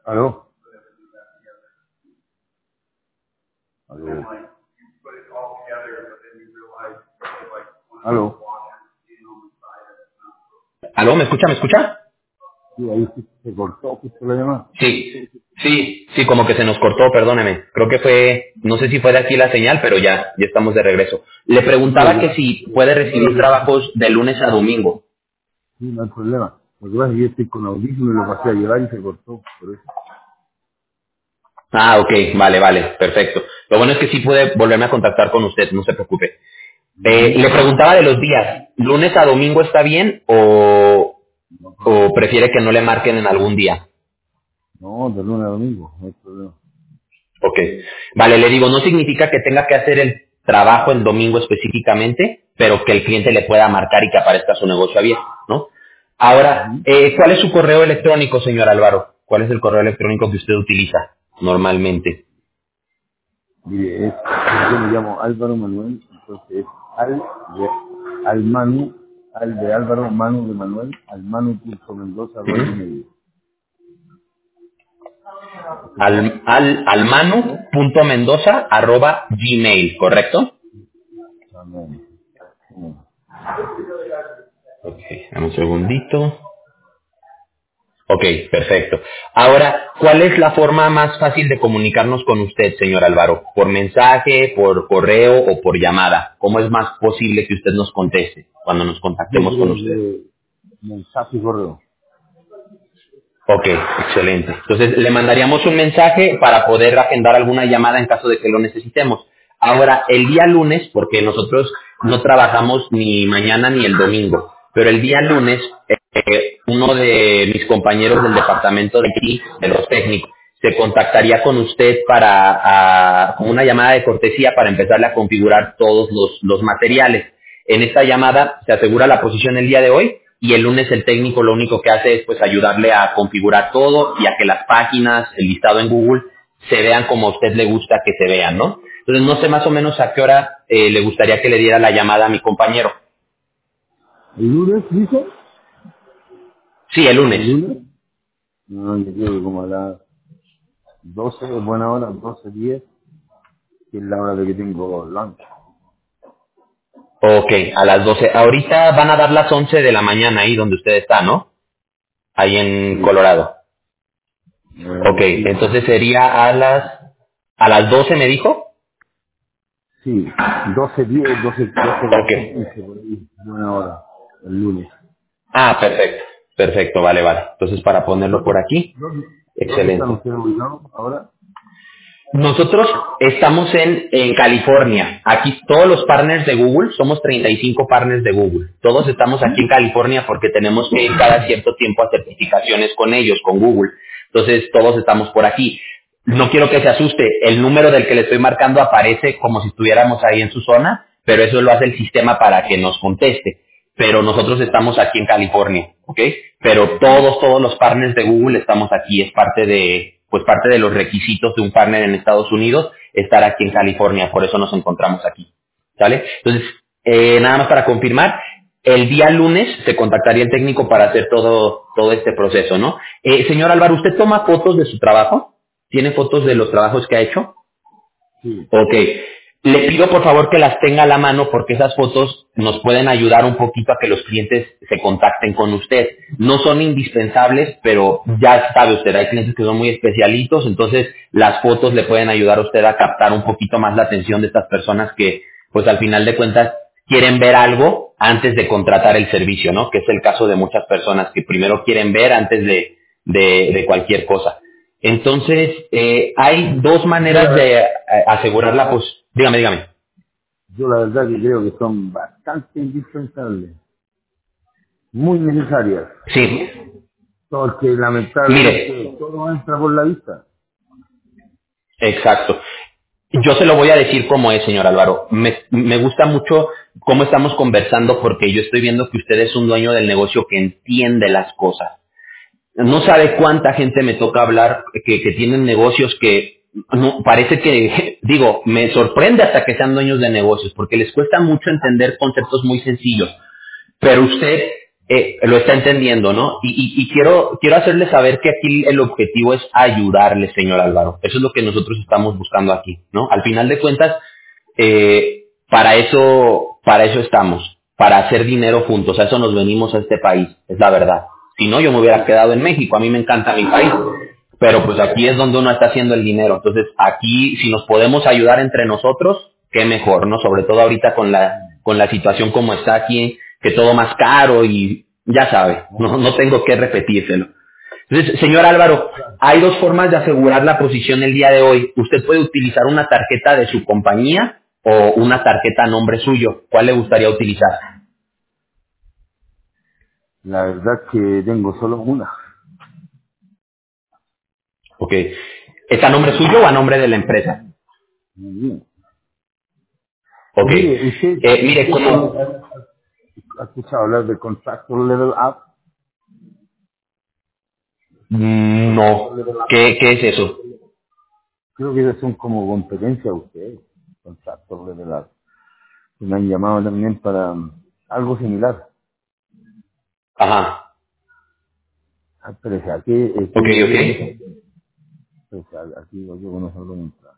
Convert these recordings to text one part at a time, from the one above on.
¿Aló? ¿Aló? ¿Aló? ¿Aló? ¿Me escucha? ¿Me escucha? Sí, ahí sí se cortó justo la llamada. Sí, como que se nos cortó, perdóneme. Creo que fue, no sé si fue de aquí la señal, pero ya estamos de regreso. Le No, preguntaba que si puede recibir trabajos de lunes a domingo. sí, no hay problema. Lo que pasa es que yo estoy con audífono y lo pasé a llevar y se cortó, por eso. Ah, ok, vale, perfecto. Lo bueno es que sí puede volverme a contactar con usted, no se preocupe. Ujú. Le preguntaba de los días, ¿lunes a domingo está bien o prefiere que no le marquen en algún día? No, de lunes a domingo, no hay problema. Ok. Vale, le digo, no significa que tenga que hacer el trabajo el domingo específicamente, pero que el cliente le pueda marcar y que aparezca su negocio abierto, ¿no? Ahora, Ujú. ¿cuál es su correo electrónico, señor Álvaro? ¿Cuál es el correo electrónico que usted utiliza normalmente? Mire, yo me llamo Álvaro Manuel, entonces es al Manu, al de Álvaro, Manu de Manuel, al Manu.mendoza, Ujú. gmail. ¿Escuchó? almanu.mendoza@gmail, ¿correcto? Amén. Amén. Ok, dame un segundito. Ok, perfecto. Ahora, ¿cuál es la forma más fácil de comunicarnos con usted, señor Álvaro? ¿Por mensaje, por correo o por llamada? ¿Cómo es más posible que usted nos conteste cuando nos Yo contactemos con creo usted? que mensaje y correo. Ok, excelente. Entonces, le mandaríamos un mensaje para poder agendar alguna llamada en caso de que lo necesitemos. Ahora, el día lunes, porque nosotros no trabajamos ni mañana ni el domingo, pero el día lunes, uno de mis compañeros del departamento de IT, de los técnicos, se contactaría con usted con una llamada de cortesía para empezarle a configurar todos los materiales. En esta llamada se asegura la posición el día de hoy y el lunes el técnico lo único que hace es pues ayudarle a configurar todo y a que las páginas, el listado en Google se vean como a usted le gusta que se vean, ¿no? Entonces no sé más o menos a qué hora le gustaría que le diera la llamada a mi compañero. ¿El lunes, dice? Sí, el lunes. ¿El lunes? No, yo creo que como a las 12, buena hora, 12:10, que es la hora de que tengo lunch. Ok, a las 12. Ahorita van a dar las 11 de la mañana ahí donde usted está, ¿no? Ahí en Sí, Colorado. Ok, sí, entonces sería a las 12 me dijo. sí, 12:10, 12:14, Ok. 15, por ahí, buena hora, el lunes. Ah, perfecto. Perfecto, vale. Entonces, para ponerlo por ¿Dónde, aquí, dónde están excelente. ustedes ubicados ahora? Nosotros estamos en California. Aquí todos los partners de Google, somos 35 partners de Google. Todos estamos aquí en California porque tenemos que ir cada cierto tiempo a certificaciones con ellos, con Google. Entonces, todos estamos por aquí. No quiero que se asuste. El número del que le estoy marcando aparece como si estuviéramos ahí en su zona, pero eso lo hace el sistema para que nos conteste. Pero nosotros estamos aquí en California, ¿ok? Pero todos los partners de Google estamos aquí, es parte de los requisitos de un partner en Estados Unidos, estar aquí en California, por eso nos encontramos aquí, ¿sale? Entonces, nada más para confirmar, el día lunes se contactaría el técnico para hacer todo este proceso, ¿no? Señor Álvaro, ¿usted toma fotos de su trabajo? ¿Tiene fotos de los trabajos que ha hecho? Sí. Ok. Le pido por favor que las tenga a la mano porque esas fotos nos pueden ayudar un poquito a que los clientes se contacten con usted. No son indispensables, pero ya sabe usted, hay clientes que son muy especialitos, entonces las fotos le pueden ayudar a usted a captar un poquito más la atención de estas personas que, pues al final de cuentas, quieren ver algo antes de contratar el servicio, ¿no? Que es el caso de muchas personas que primero quieren ver antes de cualquier cosa. Entonces, hay dos maneras de asegurarla, pues, dígame. Yo la verdad que creo que son bastante indispensables, muy necesarias, Sí, porque lamentablemente mire, todo entra por la vista. exacto. Yo se lo voy a decir como es, señor Álvaro. Me gusta mucho cómo estamos conversando porque yo estoy viendo que usted es un dueño del negocio que entiende las cosas. No sabe cuánta gente me toca hablar que tienen negocios que parece que, digo, me sorprende hasta que sean dueños de negocios porque les cuesta mucho entender conceptos muy sencillos. Pero usted lo está entendiendo, ¿no? Y quiero hacerle saber que aquí el objetivo es ayudarle, señor Álvaro. Eso es lo que nosotros estamos buscando aquí, ¿no? Al final de cuentas, para eso estamos, para hacer dinero juntos. A eso nos venimos a este país, es la verdad. Si no, yo me hubiera quedado en México. A mí me encanta mi país. Pero pues aquí es donde uno está haciendo el dinero. Entonces, aquí, si nos podemos ayudar entre nosotros, qué mejor, ¿no? Sobre todo ahorita con la situación como está aquí, que todo más caro y ya sabe, no tengo que repetírselo. Entonces, señor Álvaro, hay dos formas de asegurar la posición el día de hoy. Usted puede utilizar una tarjeta de su compañía o una tarjeta a nombre suyo. ¿Cuál le gustaría utilizar? La verdad que tengo solo una. Ok. ¿Es a nombre suyo o a nombre de la empresa? Muy bien. Ok. Mire, usted, Mire, como... ha escuchado hablar de Contractor Level Up. No. ¿Qué es eso? Creo que esas son como competencia a ustedes. Contractor Level Up. Me han llamado también para algo similar. Ajá. Pero Ok, aquí, ok. pues, aquí yo no solo entrar.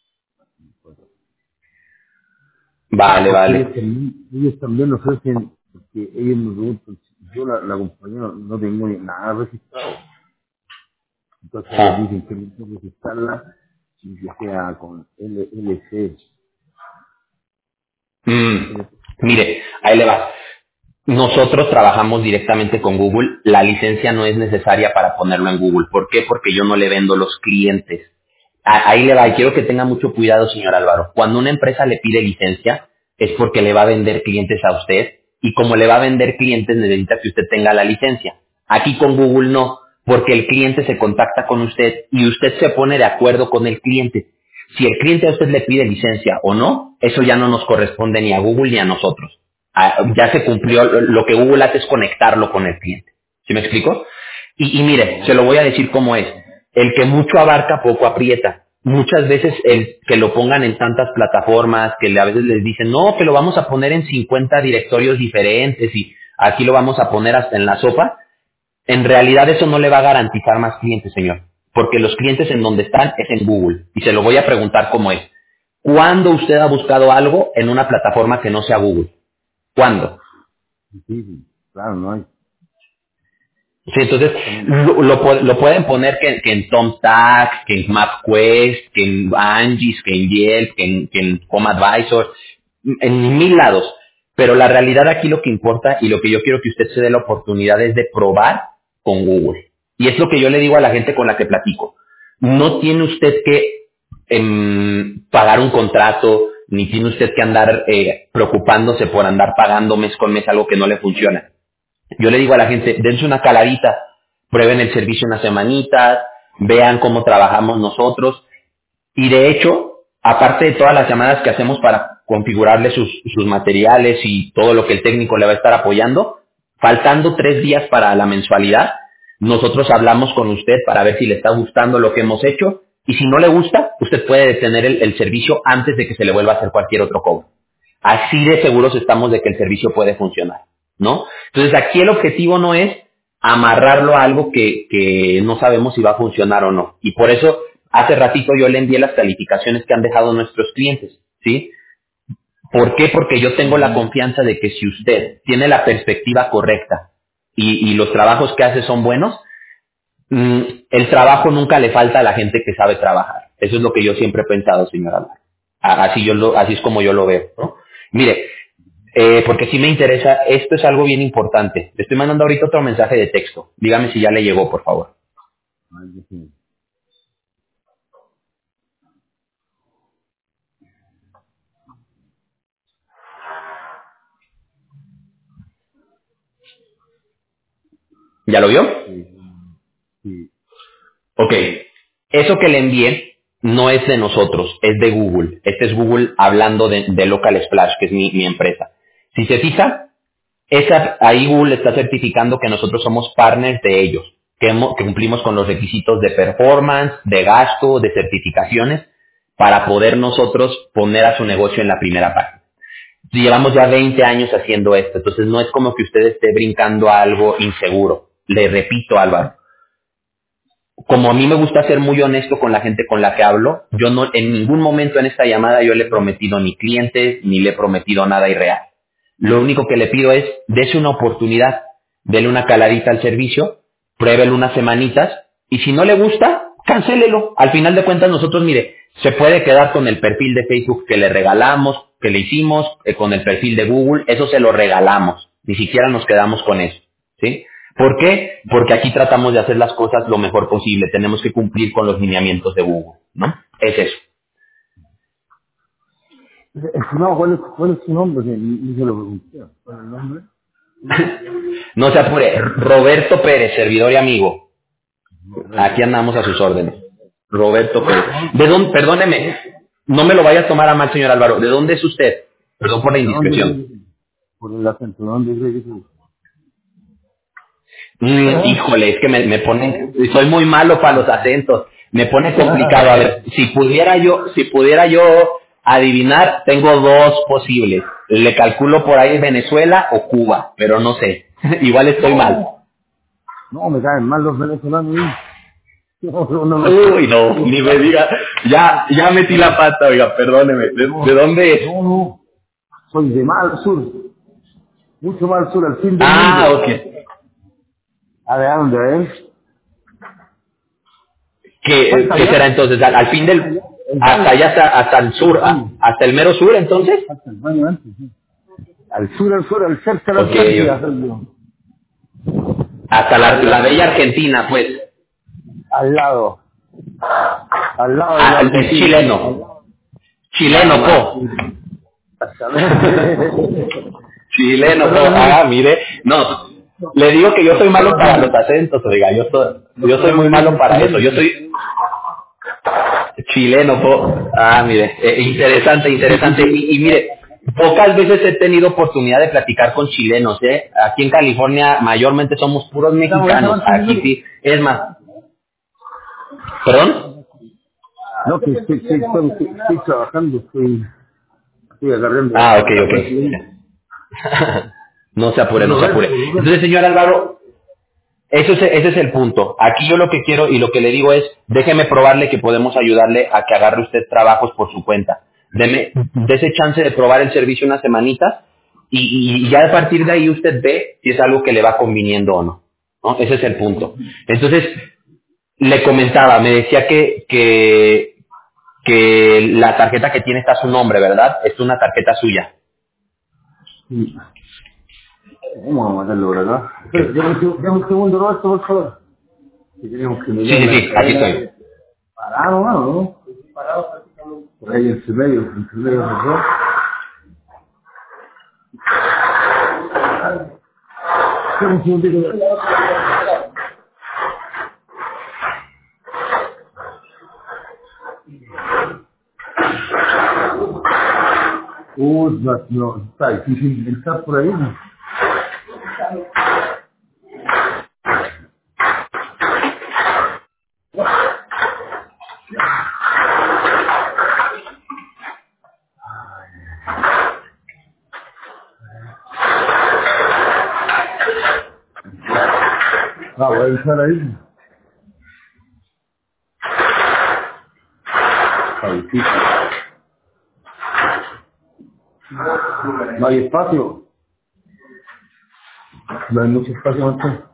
Vale, Porque vale. ellos también ofrecen, porque ellos me preguntan, yo la compañía no tengo ni nada registrado. Entonces ellos Ajá. dicen que necesito registrarla y que sea con LC. Mm, Mire, ahí le va. Nosotros trabajamos directamente con Google. La licencia no es necesaria para ponerlo en Google. ¿Por qué? Porque yo no le vendo los clientes. Ahí le va. Y quiero que tenga mucho cuidado, señor Álvaro. Cuando una empresa le pide licencia, es porque le va a vender clientes a usted. Y como le va a vender clientes, necesita que usted tenga la licencia. Aquí con Google no, porque el cliente se contacta con usted y usted se pone de acuerdo con el cliente. Si el cliente a usted le pide licencia o no, eso ya no nos corresponde ni a Google ni a nosotros. Ya se cumplió, lo que Google hace es conectarlo con el cliente. ¿Sí me explico? Y mire, se lo voy a decir cómo es. El que mucho abarca, poco aprieta. Muchas veces el que lo pongan en tantas plataformas, a veces les dicen, no, que lo vamos a poner en 50 directorios diferentes y aquí lo vamos a poner hasta en la sopa, en realidad eso no le va a garantizar más clientes, señor. Porque los clientes en donde están es en Google. Y se lo voy a preguntar cómo es. ¿Cuándo usted ha buscado algo en una plataforma que no sea Google? ¿Cuándo? Difícil, claro, no hay. Sí, entonces Exactamente. lo pueden poner que en Thumbtack, que en MapQuest, que en Angie's, que en Yelp, que en Home Advisor, en mil lados. Pero la realidad aquí lo que importa y lo que yo quiero que usted se dé la oportunidad es de probar con Google. Y es lo que yo le digo a la gente con la que platico. No tiene usted que pagar un contrato, ni tiene usted que andar preocupándose por andar pagando mes con mes algo que no le funciona. Yo le digo a la gente, dense una caladita, prueben el servicio unas semanitas, vean cómo trabajamos nosotros. Y de hecho, aparte de todas las llamadas que hacemos para configurarle sus materiales y todo lo que el técnico le va a estar apoyando, faltando 3 días para la mensualidad, nosotros hablamos con usted para ver si le está gustando lo que hemos hecho y si no le gusta, usted puede detener el servicio antes de que se le vuelva a hacer cualquier otro cobro. Así de seguros estamos de que el servicio puede funcionar, ¿no? Entonces aquí el objetivo no es amarrarlo a algo que no sabemos si va a funcionar o no. Y por eso hace ratito yo le envié las calificaciones que han dejado nuestros clientes, ¿sí? ¿Por qué? Porque yo tengo la confianza de que si usted tiene la perspectiva correcta y los trabajos que hace son buenos, el trabajo nunca le falta a la gente que sabe trabajar. Eso es lo que yo siempre he pensado, señora Álvaro. Así es como yo lo veo, ¿no? Mire, porque sí me interesa, esto es algo bien importante. Le estoy mandando ahorita otro mensaje de texto. Dígame si ya le llegó, por favor. Ay, Dios mío. ¿Ya lo vio? Sí. Ok. Eso que le envié no es de nosotros, es de Google. Este es Google hablando de Local Splash, que es mi empresa. Si se fija, ahí Google está certificando que nosotros somos partners de ellos, que cumplimos con los requisitos de performance, de gasto, de certificaciones, para poder nosotros poner a su negocio en la primera página. Llevamos ya 20 años haciendo esto, entonces no es como que usted esté brincando a algo inseguro. Le repito, Álvaro, como a mí me gusta ser muy honesto con la gente con la que hablo, yo no, en ningún momento en esta llamada yo le he prometido ni clientes, ni le he prometido nada irreal. Lo único que le pido es, dese una oportunidad, dele una caladita al servicio, pruébelo unas semanitas, y si no le gusta, cancélelo. Al final de cuentas nosotros, mire, se puede quedar con el perfil de Facebook que le regalamos, que le hicimos, con el perfil de Google, eso se lo regalamos, ni siquiera nos quedamos con eso, ¿sí? ¿Por qué? Porque aquí tratamos de hacer las cosas lo mejor posible, tenemos que cumplir con los lineamientos de Google, ¿no? Es eso. Estimado, ¿cuál es su nombre? Que ni se lo pregunté. ¿Cuál es el nombre? No se apure, Roberto Pérez, servidor y amigo. Aquí Roberto. andamos a sus órdenes. Roberto Pérez. ¿De dónde, perdóneme, no me lo vaya a tomar a mal, señor Álvaro, ¿de dónde es usted? Perdón por la ¿De dónde indiscreción. cree que es? Por el acento, ¿de dónde cree que es? Híjole, es que me pone, soy muy malo para los acentos, me pone complicado. A ver, si pudiera yo adivinar, tengo dos posibles. Le calculo por ahí Venezuela o Cuba, pero no sé. Igual estoy mal. No, me caen mal los venezolanos. No, Uy, no, ni me diga. Ya metí la pata, oiga, perdóneme. ¿De dónde es? no. Soy de más al sur. Mucho más al sur, al fin del Ah, mundo. ok. ¿A de dónde es? ¿Qué será Cuéntame. entonces? Al fin del, El hasta baño. allá, hasta el sur, El baño. hasta el mero sur, entonces? Hasta el baño antes, sí. Al sur, al cerca de la Ok, Atlántida, soy yo. hasta la bella Argentina, pues. Al lado. Al lado de la Es Argentina. chileno. Nada Chileno, más. po. Exactamente. Chileno, po. Perdón, Ah, amigo. mire. No, le digo que yo soy malo para los acentos, oiga. Yo soy muy Perdón, malo amigo, para eso. Yo chileno. soy chileno, po. Ah, mire. Interesante, interesante. Y mire, pocas veces he tenido oportunidad de platicar con chilenos, ¿eh? Aquí en California mayormente somos puros Estamos ya mexicanos. Aquí manteniendo. sí. Es más. ¿Perdón? No, que estoy trabajando, estoy agarrando Ah, ok, la ok. presidenta. No se apure, no se apure. Roberto. Entonces, señor Álvaro, ese es el punto. Aquí yo lo que quiero y lo que le digo es, déjeme probarle que podemos ayudarle a que agarre usted trabajos por su cuenta. Dese chance de probar el servicio unas semanitas y ya a partir de ahí usted ve si es algo que le va conviniendo o no. ¿No? Ese es el punto. Entonces, le comentaba, me decía que la tarjeta que tiene está a su nombre, ¿verdad? Es una tarjeta suya. Sí. Vamos a matarlo por acá. Ok. Espera, dame un segundo, Roberto, por favor. Que tenemos que Sí, mirar sí, la sí, aquí cadena. estoy. Parado, mano, ¿no? Por ahí entre medio de los dos. Espera un segundito. No, está difícil entrar por ahí, ¿no? Voy a entrar ahí. Está difícil. No hay espacio. No hay mucho espacio, Martín.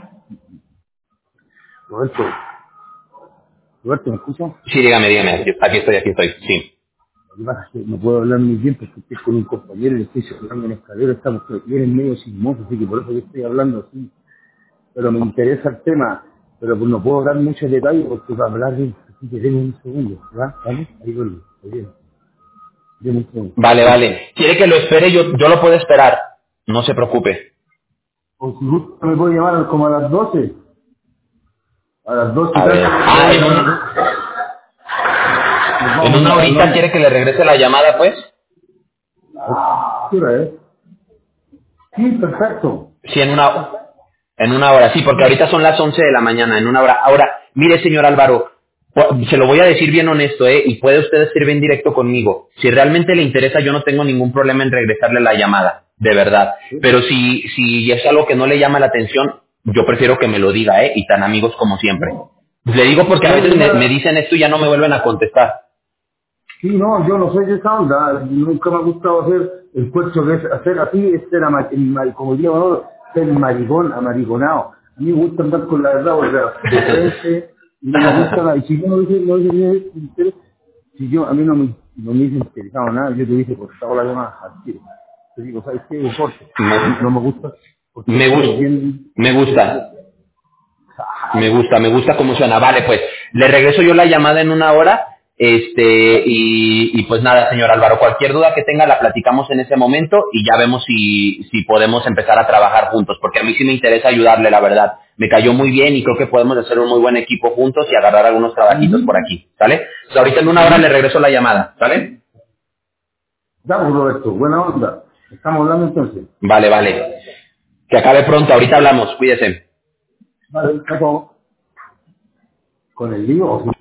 Roberto, Roberto, ¿me escuchas? Sí, dígame, aquí estoy, sí. Lo que pasa es que no puedo hablar muy bien porque estoy con un compañero y le estoy hablando en escalera, estamos bien medio sismosos, así que por eso que estoy hablando así. Pero me interesa el tema, pero pues no puedo dar muchos detalles porque para hablar bien, así que denme un segundo, ¿verdad? ¿Vale? Ahí vuelvo, ahí viene. Denme un segundo. Vale, Ahí estoy. vale. ¿Quiere que lo espere? Yo lo puedo esperar. No se preocupe. O si gusta me puede llamar como a las 12, a las 12 y A ver. tanto, Ah, nos en vamos una horita hablando. quiere que le regrese la llamada, pues. ¿Qué hora es? Sí, perfecto. Sí, en una hora, sí, porque ahorita son las 11 de la mañana, en una hora. Ahora, mire, señor Álvaro, Se lo voy a decir bien honesto, y puede usted ser bien directo conmigo. Si realmente le interesa, yo no tengo ningún problema en regresarle la llamada, de verdad. ¿Sí? Pero si es algo que no le llama la atención, yo prefiero que me lo diga, y tan amigos como siempre. No, Le digo porque a no, veces yo me nada. dicen esto y ya no me vuelven a contestar. Sí, no, yo no soy de esa onda. Nunca me ha gustado hacer el cuerpo que es hacer así, es ser, como digo, ¿no? Ser maricón, amariconado. A mí me gusta andar con la verdad, o sea, de frente, y no me gusta nada. Y si yo no dice interés, si yo, a mí no me hubiese interesado nada, yo te hubiese cortado la llamada al tiro. Te digo, ¿sabes qué? Corte. No me gusta, porque Me, me, estoy gus- bien, me gusta. Me gusta cómo suena. Vale, pues le regreso yo la llamada en una hora. Y pues nada, señor Álvaro, cualquier duda que tenga la platicamos en ese momento y ya vemos si podemos empezar a trabajar juntos, porque a mí sí me interesa ayudarle, la verdad. Me cayó muy bien y creo que podemos hacer un muy buen equipo juntos y agarrar algunos trabajitos por aquí, ¿sale? Entonces, ahorita en una hora le regreso la llamada, ¿sale? ya, pues, Roberto, buena onda. Estamos hablando entonces. Vale, vale. Que acabe pronto, ahorita hablamos, cuídese. Vale, chao. Con el lío o sin